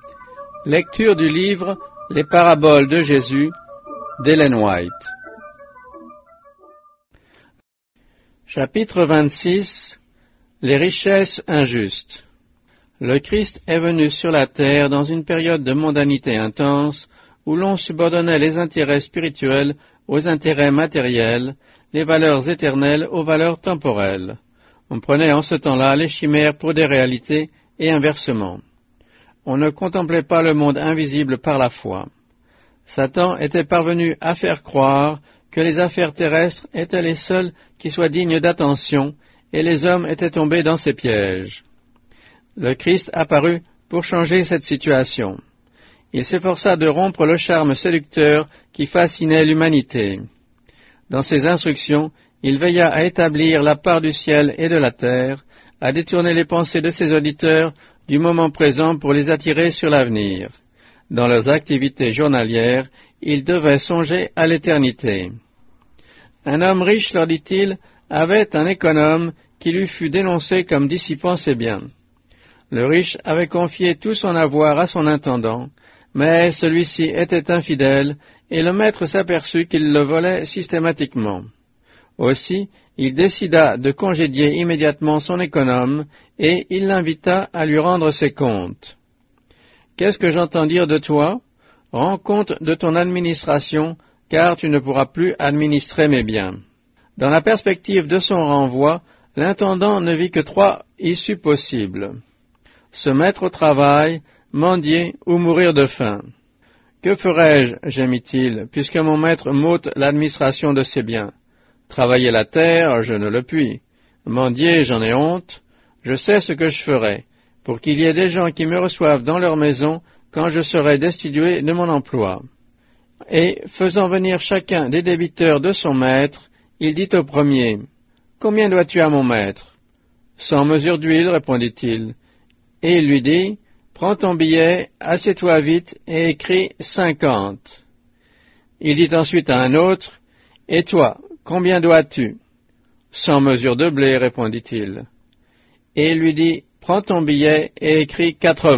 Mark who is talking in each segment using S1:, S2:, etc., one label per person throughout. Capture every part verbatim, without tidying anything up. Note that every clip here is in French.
S1: Lecture du livre Les paraboles de Jésus d'Ellen White. Chapitre vingt-six. Les richesses injustes. Le Christ est venu sur la terre dans une période de mondanité intense où l'on subordonnait les intérêts spirituels aux intérêts matériels, les valeurs éternelles aux valeurs temporelles. On prenait en ce temps-là les chimères pour des réalités et inversement. On ne contemplait pas le monde invisible par la foi. Satan était parvenu à faire croire que les affaires terrestres étaient les seules qui soient dignes d'attention, et les hommes étaient tombés dans ses pièges. Le Christ apparut pour changer cette situation. Il s'efforça de rompre le charme séducteur qui fascinait l'humanité. Dans ses instructions, il veilla à établir la part du ciel et de la terre, à détourner les pensées de ses auditeurs du moment présent pour les attirer sur l'avenir. Dans leurs activités journalières, ils devaient songer à l'éternité. Un homme riche, leur dit-il, avait un économe qui lui fut dénoncé comme dissipant ses biens. Le riche avait confié tout son avoir à son intendant, mais celui-ci était infidèle, et le maître s'aperçut qu'il le volait systématiquement. Aussi, il décida de congédier immédiatement son économe, et il l'invita à lui rendre ses comptes. « Qu'est-ce que j'entends dire de toi? Rends compte de ton administration, car tu ne pourras plus administrer mes biens. » Dans la perspective de son renvoi, l'intendant ne vit que trois issues possibles. Se mettre au travail, mendier ou mourir de faim. « Que ferai-je, gémit-il, puisque mon maître m'ôte l'administration de ses biens? Travailler la terre, je ne le puis. Mendier, j'en ai honte. Je sais ce que je ferai, pour qu'il y ait des gens qui me reçoivent dans leur maison quand je serai destitué de mon emploi. » Et, faisant venir chacun des débiteurs de son maître, il dit au premier, « Combien dois-tu à mon maître? »« Cent mesures d'huile, répondit-il. » Et il lui dit, « Prends ton billet, assieds-toi vite et écris cinquante. » Il dit ensuite à un autre, « Et toi, combien dois-tu? »« Cent mesures de blé, répondit-il. » Et il lui dit, « Prends ton billet et écris quatre-vingts. »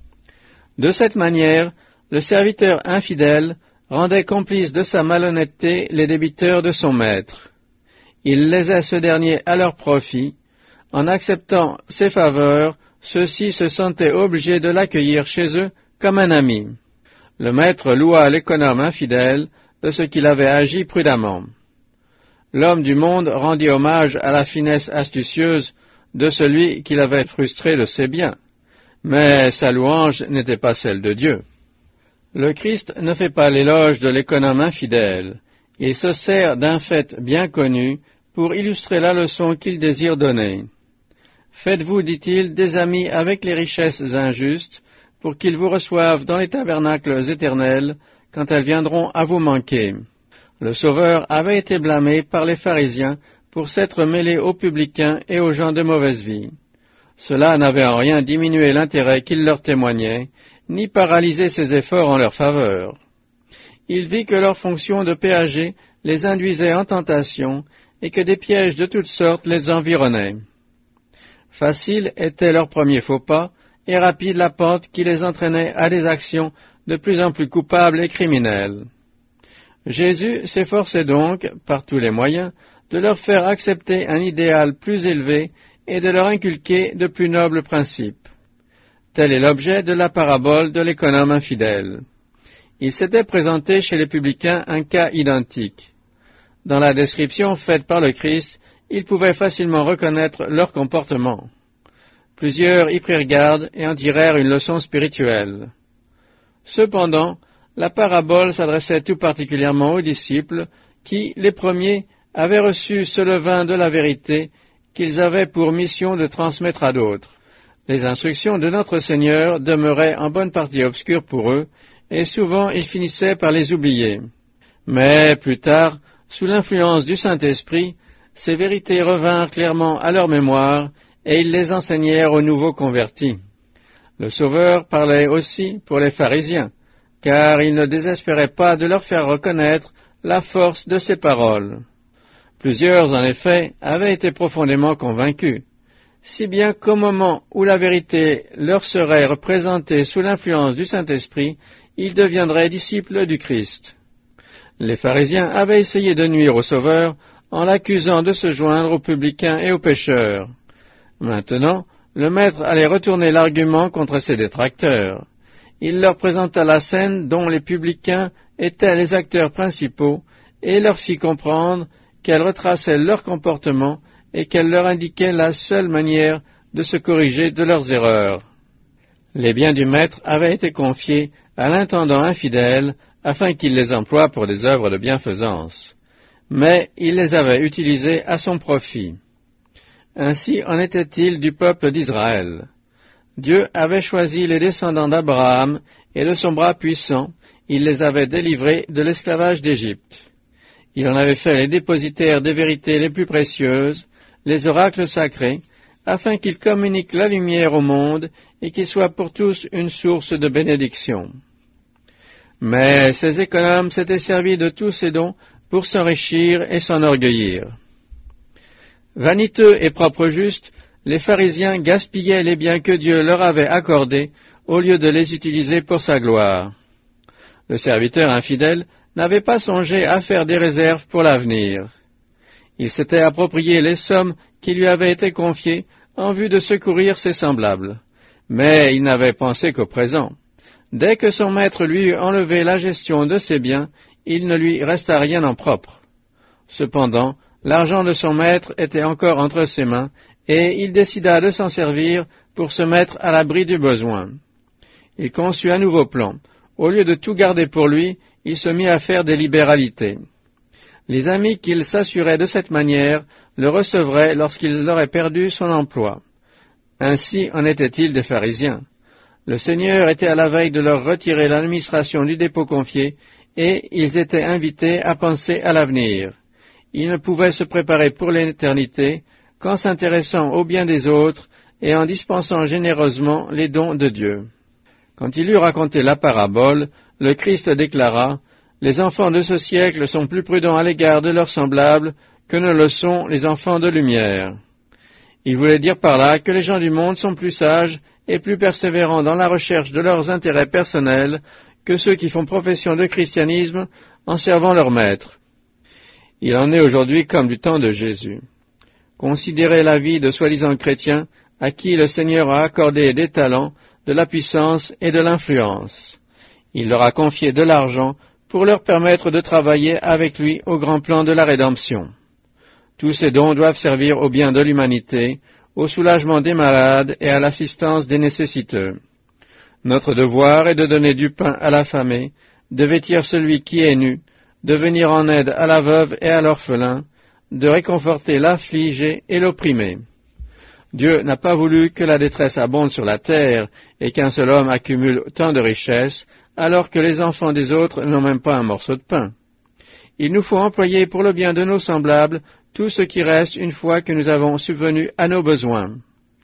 S1: De cette manière, le serviteur infidèle rendait complices de sa malhonnêteté les débiteurs de son maître. Il lésait ce dernier à leur profit. En acceptant ses faveurs, ceux-ci se sentaient obligés de l'accueillir chez eux comme un ami. Le maître loua l'économe infidèle de ce qu'il avait agi prudemment. L'homme du monde rendit hommage à la finesse astucieuse de celui qui l'avait frustré de ses biens, mais sa louange n'était pas celle de Dieu. Le Christ ne fait pas l'éloge de l'économe infidèle. Il se sert d'un fait bien connu pour illustrer la leçon qu'il désire donner. Faites-vous, dit-il, des amis avec les richesses injustes, pour qu'ils vous reçoivent dans les tabernacles éternels, quand elles viendront à vous manquer. Le Sauveur avait été blâmé par les pharisiens pour s'être mêlé aux publicains et aux gens de mauvaise vie. Cela n'avait en rien diminué l'intérêt qu'il leur témoignait, ni paralysé ses efforts en leur faveur. Il vit que leur fonction de péager les induisait en tentation et que des pièges de toutes sortes les environnaient. Facile était leur premier faux pas et rapide la pente qui les entraînait à des actions de plus en plus coupables et criminelles. Jésus s'efforçait donc, par tous les moyens, de leur faire accepter un idéal plus élevé et de leur inculquer de plus nobles principes. Tel est l'objet de la parabole de l'économe infidèle. Il s'était présenté chez les publicains un cas identique. Dans la description faite par le Christ, ils pouvaient facilement reconnaître leur comportement. Plusieurs y prirent garde et en tirèrent une leçon spirituelle. Cependant, la parabole s'adressait tout particulièrement aux disciples qui, les premiers, avaient reçu ce levain de la vérité qu'ils avaient pour mission de transmettre à d'autres. Les instructions de notre Seigneur demeuraient en bonne partie obscures pour eux, et souvent ils finissaient par les oublier. Mais plus tard, sous l'influence du Saint-Esprit, ces vérités revinrent clairement à leur mémoire, et ils les enseignèrent aux nouveaux convertis. Le Sauveur parlait aussi pour les pharisiens, car il ne désespérait pas de leur faire reconnaître la force de ses paroles. Plusieurs, en effet, avaient été profondément convaincus. si bien qu'au moment où la vérité leur serait représentée sous l'influence du Saint-Esprit, ils deviendraient disciples du Christ. Les pharisiens avaient essayé de nuire au Sauveur en l'accusant de se joindre aux publicains et aux pécheurs. Maintenant, le Maître allait retourner l'argument contre ses détracteurs. Il leur présenta la scène dont les publicains étaient les acteurs principaux et leur fit comprendre qu'elle retraçait leur comportement et qu'elle leur indiquait la seule manière de se corriger de leurs erreurs. Les biens du Maître avaient été confiés à l'intendant infidèle afin qu'il les emploie pour des œuvres de bienfaisance. Mais il les avait utilisés à son profit. Ainsi en était-il du peuple d'Israël. Dieu avait choisi les descendants d'Abraham et de son bras puissant, il les avait délivrés de l'esclavage d'Égypte. Il en avait fait les dépositaires des vérités les plus précieuses, les oracles sacrés, afin qu'ils communiquent la lumière au monde et qu'ils soient pour tous une source de bénédiction. Mais ces économes s'étaient servis de tous ces dons pour s'enrichir et s'enorgueillir. Vaniteux et propres justes, les pharisiens gaspillaient les biens que Dieu leur avait accordés au lieu de les utiliser pour sa gloire. Le serviteur infidèle n'avait pas songé à faire des réserves pour l'avenir. Il s'était approprié les sommes qui lui avaient été confiées en vue de secourir ses semblables. Mais il n'avait pensé qu'au présent. Dès que son maître lui eut enlevé la gestion de ses biens, il ne lui resta rien en propre. Cependant, l'argent de son maître était encore entre ses mains, et il décida de s'en servir pour se mettre à l'abri du besoin. Il conçut un nouveau plan. Au lieu de tout garder pour lui, il se mit à faire des libéralités. Les amis qu'il s'assurait de cette manière le recevraient lorsqu'il aurait perdu son emploi. Ainsi en était-il des pharisiens. Le Seigneur était à la veille de leur retirer l'administration du dépôt confié, et ils étaient invités à penser à l'avenir. Ils ne pouvaient se préparer pour l'éternité qu'en s'intéressant aux biens des autres et en dispensant généreusement les dons de Dieu. Quand il eut raconté la parabole, le Christ déclara « Les enfants de ce siècle sont plus prudents à l'égard de leurs semblables que ne le sont les enfants de lumière. » Il voulait dire par là que les gens du monde sont plus sages et plus persévérants dans la recherche de leurs intérêts personnels que ceux qui font profession de christianisme en servant leur maître. Il en est aujourd'hui comme du temps de Jésus. Considérez la vie de soi-disant chrétiens à qui le Seigneur a accordé des talents, de la puissance et de l'influence. Il leur a confié de l'argent pour leur permettre de travailler avec lui au grand plan de la rédemption. Tous ces dons doivent servir au bien de l'humanité, au soulagement des malades et à l'assistance des nécessiteux. Notre devoir est de donner du pain à l'affamé, de vêtir celui qui est nu, de venir en aide à la veuve et à l'orphelin, de réconforter l'affligé et l'opprimé. Dieu n'a pas voulu que la détresse abonde sur la terre et qu'un seul homme accumule tant de richesses, alors que les enfants des autres n'ont même pas un morceau de pain. Il nous faut employer pour le bien de nos semblables tout ce qui reste une fois que nous avons subvenu à nos besoins.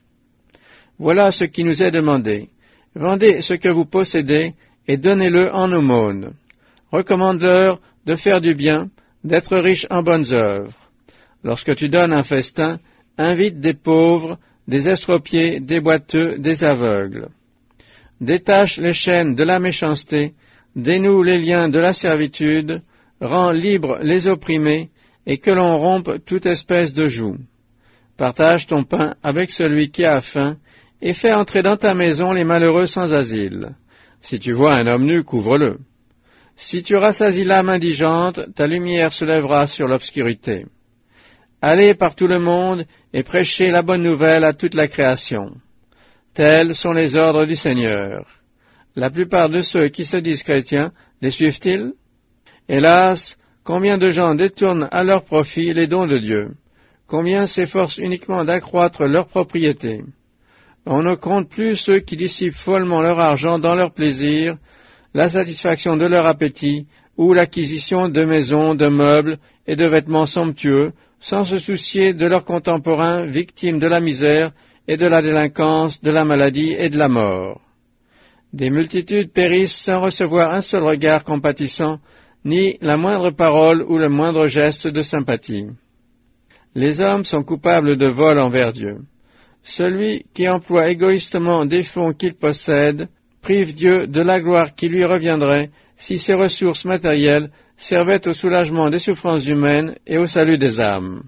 S1: Voilà ce qui nous est demandé. Vendez ce que vous possédez et donnez-le en aumône. Recommande-leur de faire du bien, d'être riches en bonnes œuvres. Lorsque tu donnes un festin, invite des pauvres, des estropiés, des boiteux, des aveugles. Détache les chaînes de la méchanceté, dénoue les liens de la servitude, rends libres les opprimés, et que l'on rompe toute espèce de joug. Partage ton pain avec celui qui a faim, et fais entrer dans ta maison les malheureux sans asile. Si tu vois un homme nu, couvre-le. Si tu rassasies l'âme indigente, ta lumière se lèvera sur l'obscurité. Allez par tout le monde et prêchez la bonne nouvelle à toute la création. Tels sont les ordres du Seigneur. La plupart de ceux qui se disent chrétiens les suivent-ils? Hélas, combien de gens détournent à leur profit les dons de Dieu? Combien s'efforcent uniquement d'accroître leur propriété? On ne compte plus ceux qui dissipent follement leur argent dans leur plaisir, la satisfaction de leur appétit, ou l'acquisition de maisons, de meubles et de vêtements somptueux, sans se soucier de leurs contemporains victimes de la misère et de la délinquance, de la maladie et de la mort. Des multitudes périssent sans recevoir un seul regard compatissant, ni la moindre parole ou le moindre geste de sympathie. Les hommes sont coupables de vol envers Dieu. Celui qui emploie égoïstement des fonds qu'il possède prive Dieu de la gloire qui lui reviendrait si ses ressources matérielles servaient au soulagement des souffrances humaines et au salut des âmes.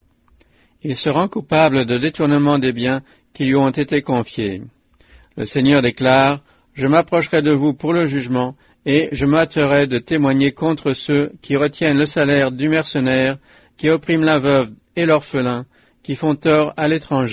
S1: Il se rend coupable de détournement des biens qui lui ont été confiés. Le Seigneur déclare « Je m'approcherai de vous pour le jugement, et je m'hâterai de témoigner contre ceux qui retiennent le salaire du mercenaire, qui oppriment la veuve et l'orphelin, qui font tort à l'étranger. »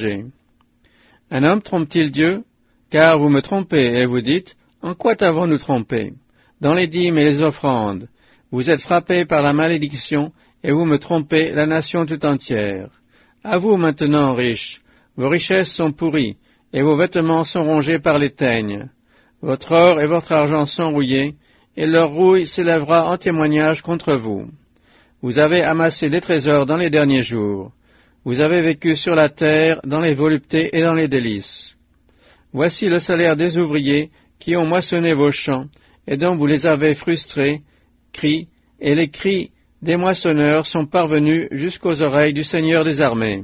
S1: Un homme trompe-t-il Dieu? Car vous me trompez, et vous dites, en quoi t'avons-nous trompé? Dans les dîmes et les offrandes. Vous êtes frappés par la malédiction, et vous me trompez, la nation tout entière. À vous maintenant, riches, vos richesses sont pourries, et vos vêtements sont rongés par les teignes. Votre or et votre argent sont rouillés, et leur rouille s'élèvera en témoignage contre vous. Vous avez amassé des trésors dans les derniers jours. Vous avez vécu sur la terre dans les voluptés et dans les délices. Voici le salaire des ouvriers qui ont moissonné vos champs, et dont vous les avez frustrés, cris, et les cris des moissonneurs sont parvenus jusqu'aux oreilles du Seigneur des armées.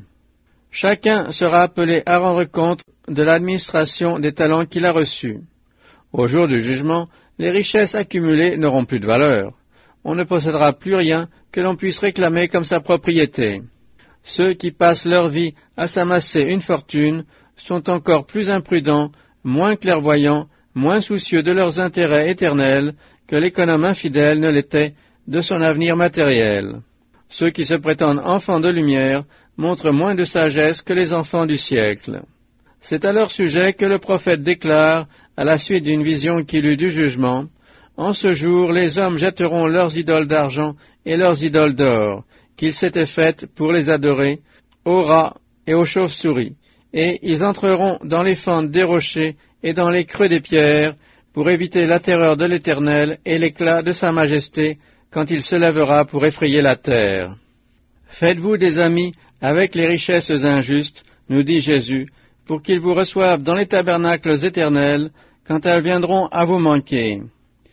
S1: Chacun sera appelé à rendre compte de l'administration des talents qu'il a reçus. Au jour du jugement, les richesses accumulées n'auront plus de valeur. On ne possédera plus rien que l'on puisse réclamer comme sa propriété. Ceux qui passent leur vie à s'amasser une fortune sont encore plus imprudents, moins clairvoyants, moins soucieux de leurs intérêts éternels que l'économe infidèle ne l'était de son avenir matériel. Ceux qui se prétendent enfants de lumière montrent moins de sagesse que les enfants du siècle. C'est à leur sujet que le prophète déclare, à la suite d'une vision qu'il eut du jugement, « En ce jour, les hommes jetteront leurs idoles d'argent et leurs idoles d'or, qu'ils s'étaient faites pour les adorer, aux rats et aux chauves-souris, et ils entreront dans les fentes des rochers et dans les creux des pierres, pour éviter la terreur de l'Éternel et l'éclat de sa majesté, quand il se lèvera pour effrayer la terre. Faites-vous des amis avec les richesses injustes, nous dit Jésus, pour qu'ils vous reçoivent dans les tabernacles éternels, quand elles viendront à vous manquer.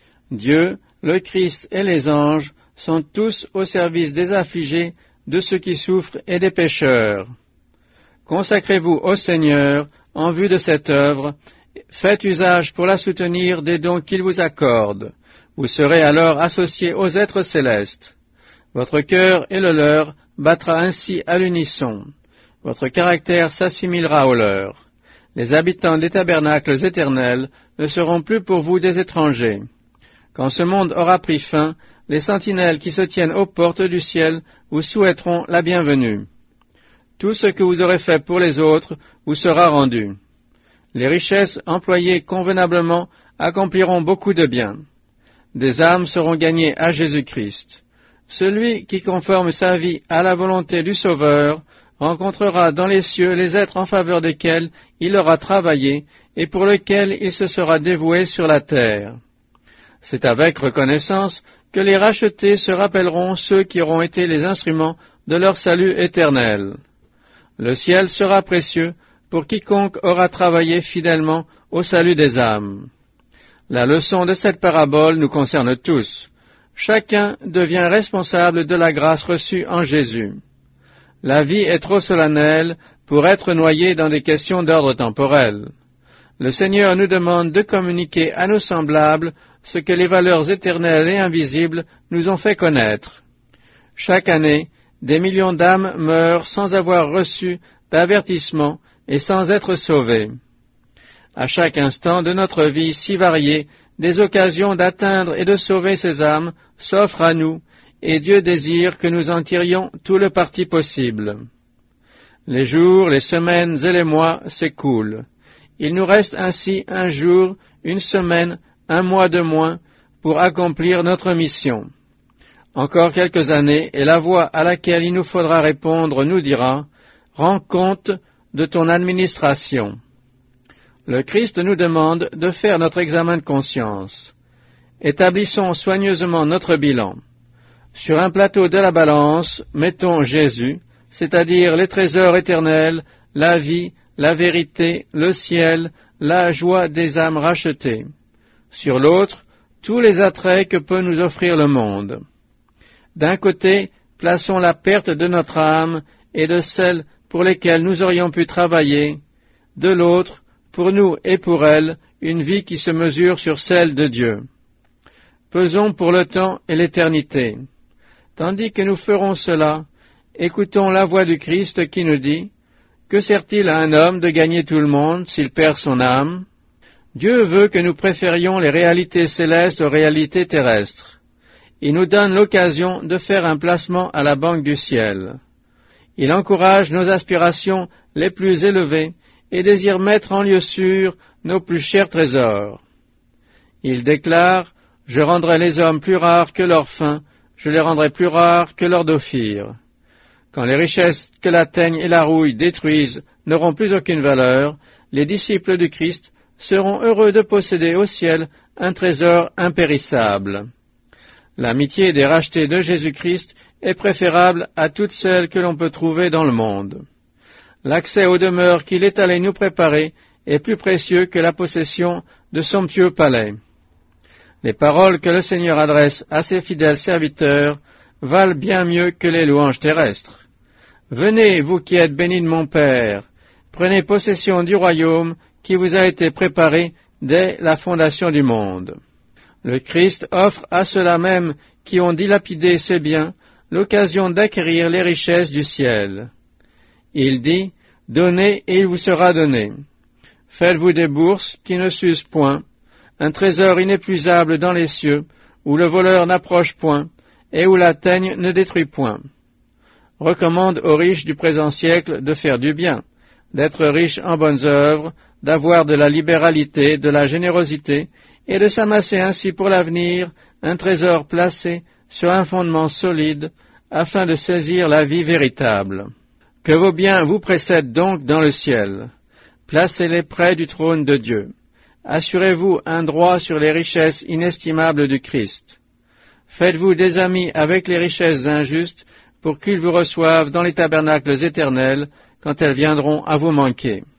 S1: Dieu, le Christ et les anges sont tous au service des affligés, de ceux qui souffrent et des pécheurs. Consacrez-vous au Seigneur en vue de cette œuvre, faites usage pour la soutenir des dons qu'il vous accorde. Vous serez alors associés aux êtres célestes. Votre cœur et le leur battra ainsi à l'unisson. Votre caractère s'assimilera au leur. Les habitants des tabernacles éternels ne seront plus pour vous des étrangers. Quand ce monde aura pris fin, les sentinelles qui se tiennent aux portes du ciel vous souhaiteront la bienvenue. Tout ce que vous aurez fait pour les autres vous sera rendu. Les richesses employées convenablement accompliront beaucoup de bien. Des âmes seront gagnées à Jésus-Christ. Celui qui conforme sa vie à la volonté du Sauveur rencontrera dans les cieux les êtres en faveur desquels il aura travaillé et pour lesquels il se sera dévoué sur la terre. C'est avec reconnaissance que les rachetés se rappelleront ceux qui auront été les instruments de leur salut éternel. Le ciel sera précieux pour quiconque aura travaillé fidèlement au salut des âmes. La leçon de cette parabole nous concerne tous. Chacun devient responsable de la grâce reçue en Jésus. La vie est trop solennelle pour être noyée dans des questions d'ordre temporel. Le Seigneur nous demande de communiquer à nos semblables ce que les valeurs éternelles et invisibles nous ont fait connaître. Chaque année, des millions d'âmes meurent sans avoir reçu d'avertissement et sans être sauvées. À chaque instant de notre vie si variée, des occasions d'atteindre et de sauver ces âmes s'offrent à nous, et Dieu désire que nous en tirions tout le parti possible. Les jours, les semaines et les mois s'écoulent. Il nous reste ainsi un jour, une semaine, un mois de moins pour accomplir notre mission. Encore quelques années, et la voix à laquelle il nous faudra répondre nous dira « Rends compte de ton administration ». Le Christ nous demande de faire notre examen de conscience. Établissons soigneusement notre bilan. Sur un plateau de la balance, mettons Jésus, c'est-à-dire les trésors éternels, la vie, la vérité, le ciel, la joie des âmes rachetées. Sur l'autre, tous les attraits que peut nous offrir le monde. D'un côté, plaçons la perte de notre âme et de celles pour lesquelles nous aurions pu travailler, de l'autre, pour nous et pour elle, une vie qui se mesure sur celle de Dieu. Pesons pour le temps et l'éternité. Tandis que nous ferons cela, écoutons la voix du Christ qui nous dit « Que sert-il à un homme de gagner tout le monde s'il perd son âme ?» Dieu veut que nous préférions les réalités célestes aux réalités terrestres. Il nous donne l'occasion de faire un placement à la banque du ciel. Il encourage nos aspirations les plus élevées et désire mettre en lieu sûr nos plus chers trésors. Il déclare « Je rendrai les hommes plus rares que leurs faim, je les rendrai plus rares que leurs d'ophir. » Quand les richesses que la teigne et la rouille détruisent n'auront plus aucune valeur, les disciples du Christ seront heureux de posséder au ciel un trésor impérissable. L'amitié des rachetés de Jésus-Christ est préférable à toutes celles que l'on peut trouver dans le monde. L'accès aux demeures qu'il est allé nous préparer est plus précieux que la possession de somptueux palais. Les paroles que le Seigneur adresse à ses fidèles serviteurs valent bien mieux que les louanges terrestres. « Venez, vous qui êtes bénis de mon Père, prenez possession du royaume qui vous a été préparé dès la fondation du monde. » Le Christ offre à ceux-là même qui ont dilapidé ses biens l'occasion d'acquérir les richesses du ciel. Il dit « Donnez et il vous sera donné. Faites-vous des bourses qui ne s'usent point, un trésor inépuisable dans les cieux, où le voleur n'approche point, et où la teigne ne détruit point. » Recommande aux riches du présent siècle de faire du bien, d'être riches en bonnes œuvres, d'avoir de la libéralité, de la générosité, et de s'amasser ainsi pour l'avenir un trésor placé sur un fondement solide, afin de saisir la vie véritable. Que vos biens vous précèdent donc dans le ciel. Placez-les près du trône de Dieu. Assurez-vous un droit sur les richesses inestimables du Christ. Faites-vous des amis avec les richesses injustes, pour qu'ils vous reçoivent dans les tabernacles éternels, quand elles viendront à vous manquer.